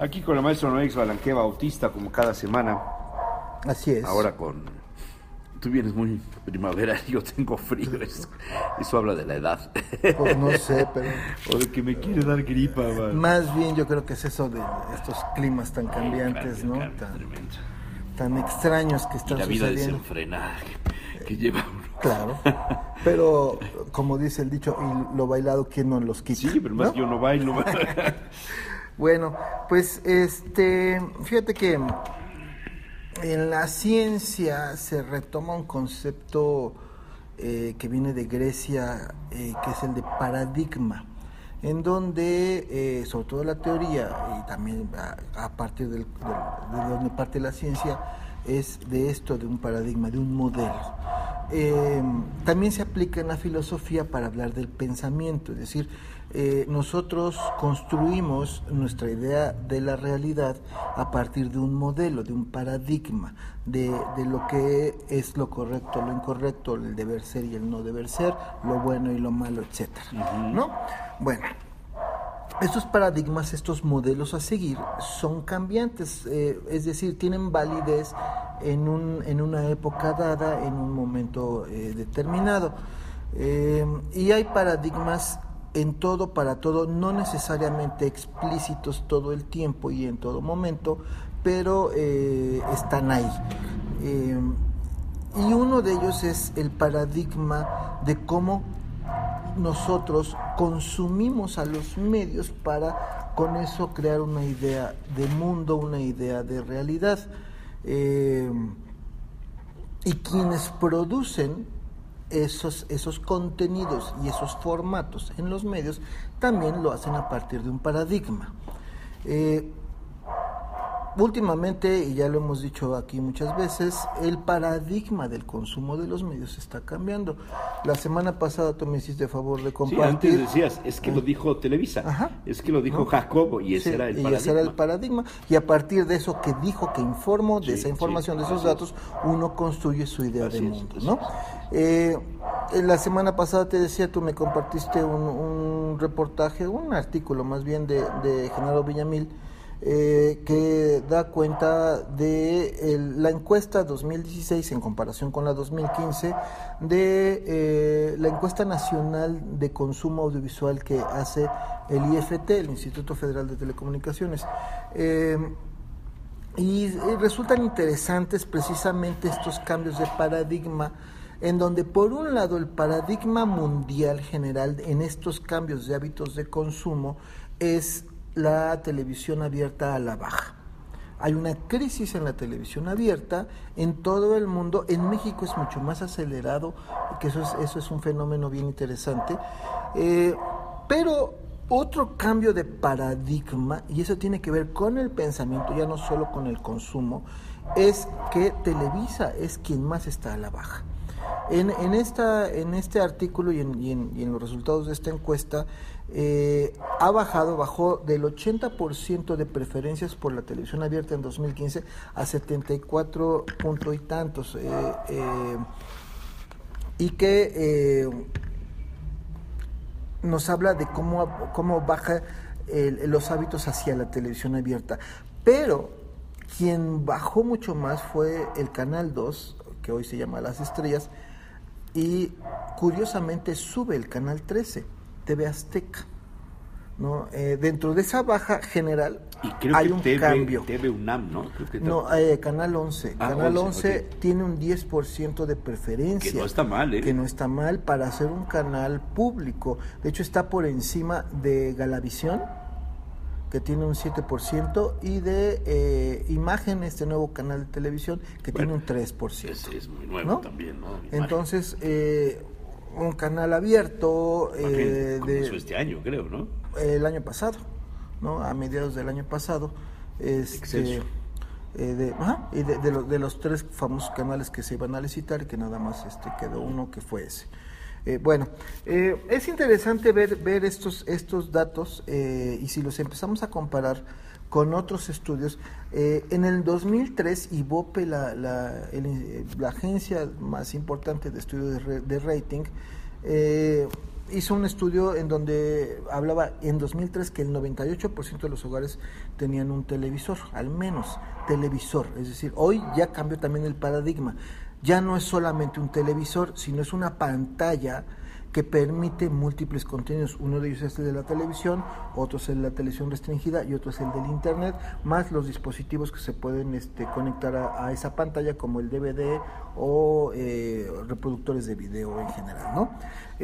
Aquí con el maestro Noix Balanqué Bautista, como cada semana. Así es. Ahora tú vienes muy primavera y yo tengo frío. Eso habla de la edad. Pues no sé, pero... O de que me quiere dar gripa, man. Más bien yo creo que es eso de estos climas tan cambiantes, ¿no? Tan extraños que están y la vida sucediendo. desenfrenada que lleva uno. Claro, pero como dice el dicho, y lo bailado, ¿quién no los quita? Sí, pero más que yo no bailo. Bueno, pues fíjate que en la ciencia se retoma un concepto que viene de Grecia, que es el de paradigma, en donde, sobre todo la teoría, y también a partir de donde parte la ciencia, es de esto, de un paradigma, de un modelo. También se aplica en la filosofía para hablar del pensamiento, es decir, nosotros construimos nuestra idea de la realidad a partir de un modelo, de un paradigma, de lo que es lo correcto, lo incorrecto, el deber ser y el no deber ser, lo bueno y lo malo, etcétera, ¿no? Bueno, estos paradigmas, estos modelos a seguir son cambiantes, es decir, tienen validez en una época dada, en un momento determinado. Y hay paradigmas en todo, para todo, no necesariamente explícitos todo el tiempo y en todo momento, pero están ahí. Y uno de ellos es el paradigma de cómo nosotros consumimos a los medios para con eso crear una idea de mundo, una idea de realidad. Y quienes producen esos contenidos y esos formatos en los medios también lo hacen a partir de un paradigma. Últimamente, y ya lo hemos dicho aquí muchas veces, el paradigma del consumo de los medios está cambiando. La semana pasada tú me hiciste favor de compartir. Sí, antes decías, es que lo dijo Televisa, es que lo dijo Jacobo, y ese era el paradigma. Ese era el paradigma, y a partir de eso que dijo, que informó, de esa información, de esos datos, uno construye su idea de mundo, ¿no? La semana pasada te decía, tú me compartiste un reportaje, un artículo más bien de Genaro Villamil, que da cuenta de la encuesta 2016 en comparación con la 2015 de la encuesta nacional de consumo audiovisual que hace el IFT, el Instituto Federal de Telecomunicaciones. Y resultan interesantes precisamente estos cambios de paradigma, en donde por un lado el paradigma mundial general en estos cambios de hábitos de consumo es la televisión abierta a la baja. Hay una crisis en la televisión abierta en todo el mundo. En México es mucho más acelerado, que eso es un fenómeno bien interesante. Pero otro cambio de paradigma, y eso tiene que ver con el pensamiento, ya no solo con el consumo, es que Televisa es quien más está a la baja. En este artículo y en los resultados de esta encuesta, bajó del 80% de preferencias por la televisión abierta en 2015 a 74 punto y tantos, y que nos habla de cómo baja los hábitos hacia la televisión abierta. Pero quien bajó mucho más fue el Canal 2, que hoy se llama Las Estrellas, y curiosamente sube el Canal 13, TV Azteca, ¿no? Dentro de esa baja general hay un cambio. TV UNAM, ¿no? Canal 11. Canal 11 okay. Tiene un 10% de preferencia. Que no está mal, Que no está mal para ser un canal público. De hecho, está por encima de Galavisión, que tiene un 7%, y de Imagen, este nuevo canal de televisión, que tiene un 3%. Es muy nuevo, ¿no? También, ¿no? Entonces, un canal abierto... comenzó este año, creo, ¿no? El año pasado, ¿no? A mediados del año pasado. De los 3 famosos canales que se iban a licitar, y que nada más quedó uno, que fue ese. Es interesante ver estos datos, y si los empezamos a comparar con otros estudios. En el 2003, IVOPE, la agencia más importante de estudios de rating, hizo un estudio en donde hablaba en 2003 que el 98% de los hogares tenían un televisor, al menos televisor. Es decir, hoy ya cambió también el paradigma. Ya no es solamente un televisor, sino es una pantalla que permite múltiples contenidos. Uno de ellos es el de la televisión, otro es el de la televisión restringida y otro es el del internet, más los dispositivos que se pueden conectar a esa pantalla, como el DVD o reproductores de video en general, ¿no?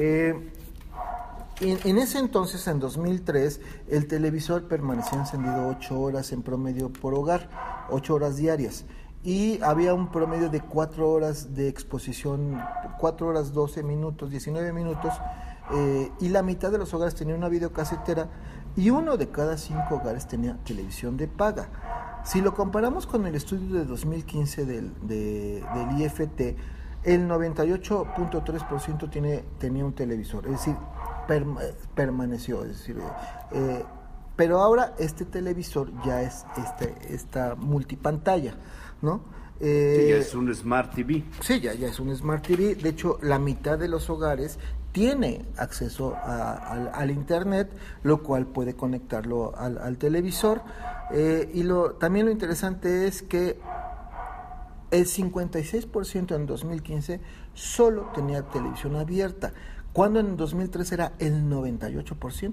En ese entonces, en 2003, el televisor permanecía encendido 8 horas en promedio por hogar, 8 horas diarias. Y había un promedio de 4 horas de exposición, 4 horas 12 minutos, 19 minutos, y la mitad de los hogares tenía una videocasetera y 1 de cada 5 hogares tenía televisión de paga. Si lo comparamos con el estudio de 2015 del IFT, el 98.3% tenía un televisor, es decir, permaneció, es decir, pero ahora este televisor ya es esta multipantalla, ¿no? Sí, ya es un Smart TV. Sí, ya es un Smart TV. De hecho, la mitad de los hogares tiene acceso al internet, lo cual puede conectarlo al televisor. También lo interesante es que el 56% en 2015 solo tenía televisión abierta, cuando en 2003 era el 98%.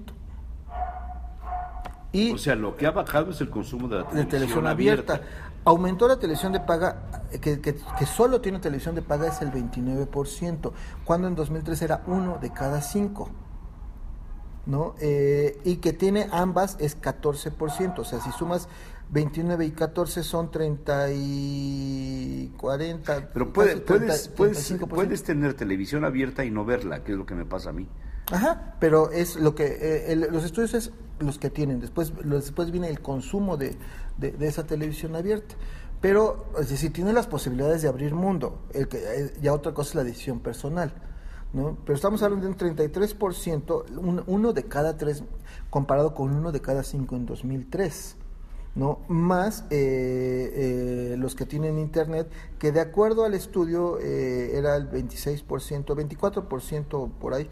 O sea, lo que ha bajado es el consumo de la televisión abierta. Aumentó la televisión de paga, que solo tiene televisión de paga es el 29%, cuando en 2003 era 1 de cada 5, ¿no? Y que tiene ambas es 14%, o sea, si sumas 29 y 14 son 30 y 40. Pero puedes tener televisión abierta y no verla, que es lo que me pasa a mí. Ajá, pero es lo que los estudios es los que tienen. Después viene el consumo de esa televisión abierta. Pero, es decir, tiene las posibilidades de abrir mundo. Ya otra cosa es la decisión personal, ¿no? Pero estamos hablando de un 33%, uno de cada 3, comparado con 1 de cada 5 en 2003. ¿No? Más los que tienen internet, que de acuerdo al estudio era el 26%, 24% por ahí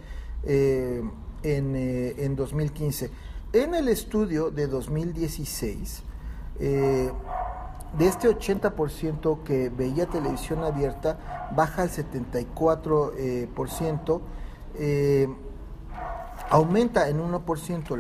en 2015. En el estudio de 2016, de este 80% que veía televisión abierta, baja al 74%, aumenta en 1%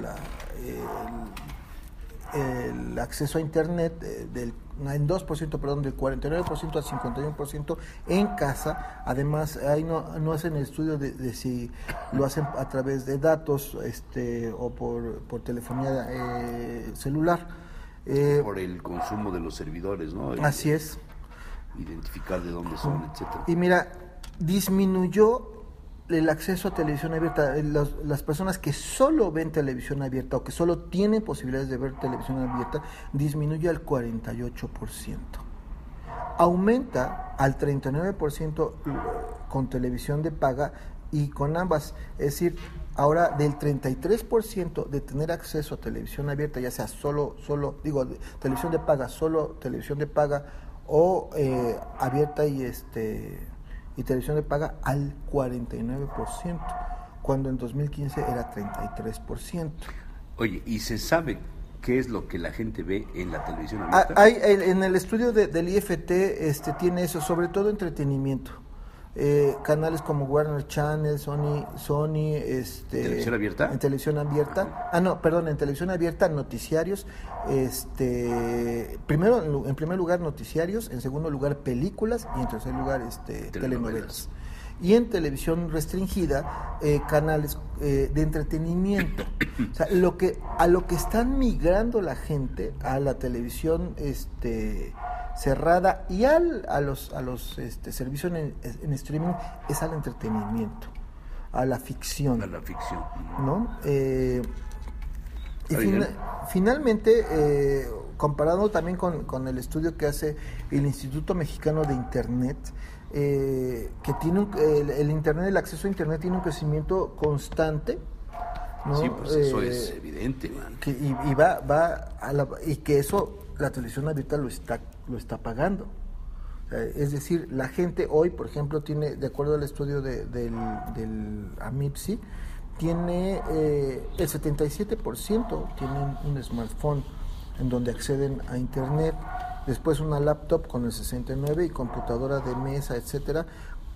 el acceso a internet en 2%, perdón, del 49% al 51% en casa. Además, ahí no hacen el estudio de si lo hacen a través de datos o por telefonía celular. Por el consumo de los servidores, ¿no? Así es. Identificar de dónde son, etcétera. Y mira, disminuyó el acceso a televisión abierta. Las personas que solo ven televisión abierta o que solo tienen posibilidades de ver televisión abierta, disminuye al 48%. Aumenta al 39% con televisión de paga y con ambas. Es decir, ahora del 33% de tener acceso a televisión abierta, ya sea televisión de paga, solo televisión de paga o abierta y televisión de paga, al 49%, cuando en 2015 era 33%. Oye, ¿y se sabe qué es lo que la gente ve en la televisión abierta? En el estudio del IFT tiene eso, sobre todo entretenimiento. Canales como Warner Channel, Sony, ¿Televisión abierta? En televisión abierta. En televisión abierta, noticiarios. En primer lugar noticiarios, en segundo lugar películas y en tercer lugar telenovelas. Y en televisión restringida, canales de entretenimiento. O sea, a lo que están migrando la gente, a la televisión cerrada y a los servicios en streaming, es al entretenimiento, a la ficción. ¿No? Finalmente, comparado también con el estudio que hace el Instituto Mexicano de Internet, que tiene el Internet, el acceso a Internet tiene un crecimiento constante, ¿no? Sí, pues eso es evidente, man. Y que eso la televisión abierta lo está pagando. Es decir, la gente hoy, por ejemplo, tiene, de acuerdo al estudio del AMIPSI, tiene el 77% tienen un smartphone en donde acceden a internet, después una laptop con el 69% y computadora de mesa, etcétera,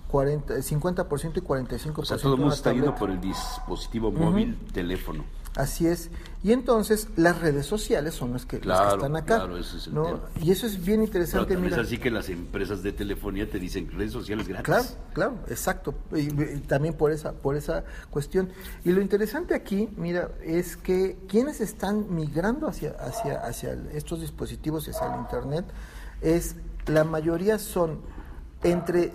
50% y 45%. O sea, todo el mundo una está yendo tableta. por el dispositivo móvil, teléfono. Así es. Y entonces las redes sociales son las que están acá. Claro, ese es el ¿no? tema. Y eso es bien Pero interesante. también Mira. es así que las empresas de telefonía te dicen redes sociales gratis. Claro, exacto. Y también por esa cuestión. Y lo interesante aquí, mira, es que quienes están migrando hacia estos dispositivos, hacia el internet, la mayoría son entre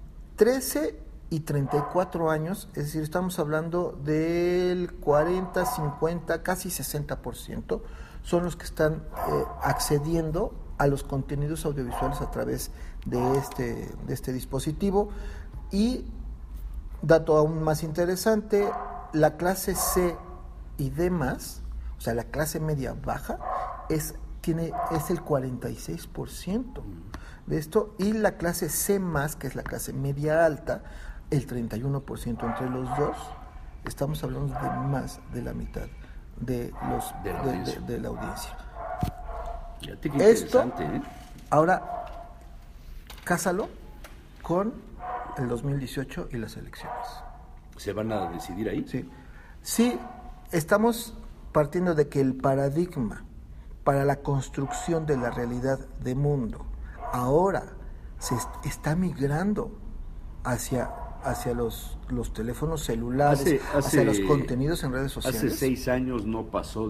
13 y 34 años, es decir, estamos hablando del 40, 50, casi 60%, son los que están accediendo a los contenidos audiovisuales a través de este dispositivo. Y, dato aún más interesante, la clase C y D+, o sea, la clase media baja, es el 46% de esto, y la clase C+, que es la clase media alta, el 31%. Entre los dos estamos hablando de más de la mitad de la audiencia. Fíjate qué Esto, interesante, ¿eh? ahora, cásalo con el 2018 y las elecciones. ¿Se van a decidir ahí? Sí, estamos partiendo de que el paradigma para la construcción de la realidad de mundo ahora se está migrando hacia los teléfonos celulares, hacia los contenidos en redes sociales. Hace 6 años no pasó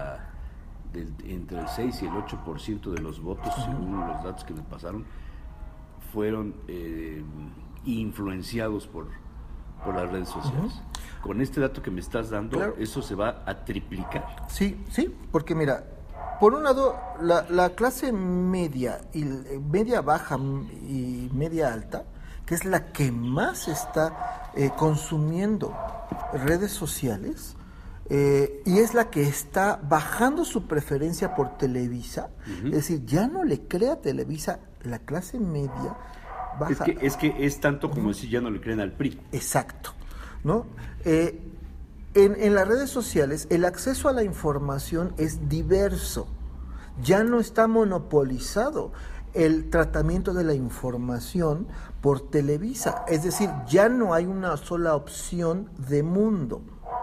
entre el 6 y el 8% de los votos, según los datos que me pasaron, fueron influenciados por las redes sociales. Con este dato que me estás dando, claro, eso se va a triplicar. Sí, porque mira, por un lado, la clase media y media baja y media alta, que es la que más está consumiendo redes sociales, y es la que está bajando su preferencia por Televisa, es decir, ya no le crea a Televisa, la clase media baja. Es que es tanto como decir ya no le creen al PRI. Exacto, ¿no? En las redes sociales el acceso a la información es diverso, ya no está monopolizado el tratamiento de la información por Televisa, es decir, ya no hay una sola opción de mundo,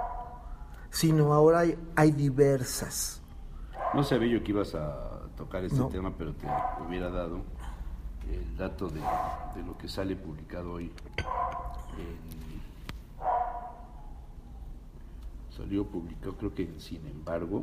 sino ahora hay diversas. No sabía yo que ibas a tocar este tema, pero te hubiera dado el dato de lo que sale publicado hoy. Salió publicado, creo que sin embargo,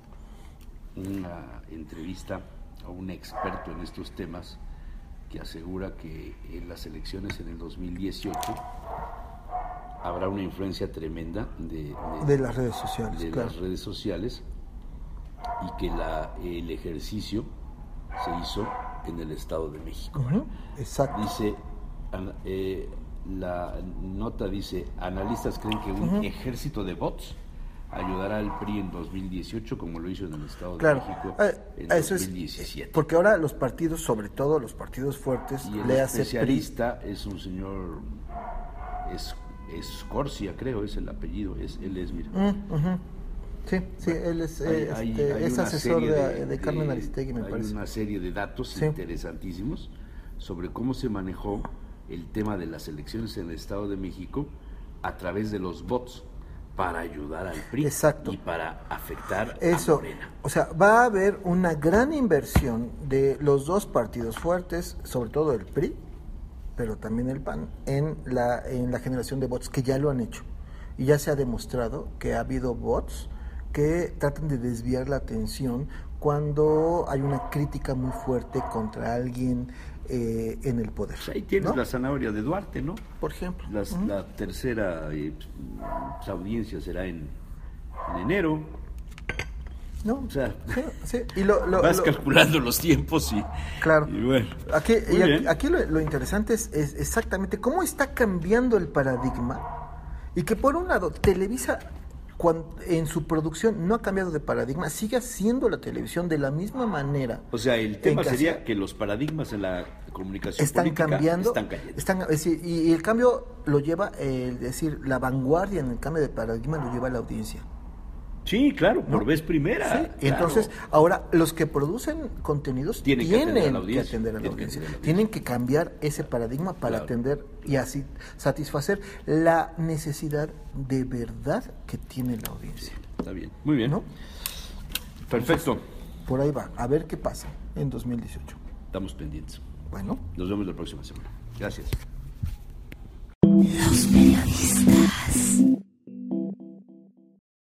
una entrevista a un experto en estos temas que asegura que en las elecciones en el 2018 habrá una influencia tremenda de las redes sociales, las redes sociales, y que el ejercicio se hizo en el Estado de México. Exacto. Dice, la nota dice, analistas creen que un ejército de bots ayudará al PRI en 2018 como lo hizo en el Estado de México en 2017. Porque ahora los partidos, sobre todo los partidos fuertes, y el especialista es un señor Escorcia, creo, es el apellido, él es, mira. Sí, él es, es asesor de Carmen Aristegui, me parece. Hay una serie de datos interesantísimos sobre cómo se manejó el tema de las elecciones en el Estado de México a través de los bots para ayudar al PRI. Exacto. Y para afectar a Morena. O sea, va a haber una gran inversión de los dos partidos fuertes, sobre todo el PRI, pero también el PAN, en la generación de bots, que ya lo han hecho. Y ya se ha demostrado que ha habido bots que tratan de desviar la atención cuando hay una crítica muy fuerte contra alguien en el poder. Ahí tienes, ¿no?, la zanahoria de Duarte, ¿no? Por ejemplo. La tercera audiencia será en enero. ¿No? O sea, sí. Y vas calculando los tiempos y... Claro. Y bueno, aquí lo interesante es exactamente cómo está cambiando el paradigma, y que por un lado Televisa en su producción no ha cambiado de paradigma, sigue haciendo la televisión de la misma manera. O sea, el tema sería que los paradigmas en la comunicación están política cambiando, están cayendo. es decir, y el cambio lo lleva, es decir, la vanguardia en el cambio de paradigma lo lleva la audiencia. Sí, claro, por vez primera. Sí. Claro. Entonces, ahora los que producen contenidos tienen que atender a la audiencia. Tienen que cambiar ese paradigma para atender y así satisfacer la necesidad de verdad que tiene la audiencia. Está bien, muy bien. ¿No? Perfecto. Entonces, por ahí va, a ver qué pasa en 2018. Estamos pendientes. Bueno. Nos vemos la próxima semana. Gracias. Los periodistas.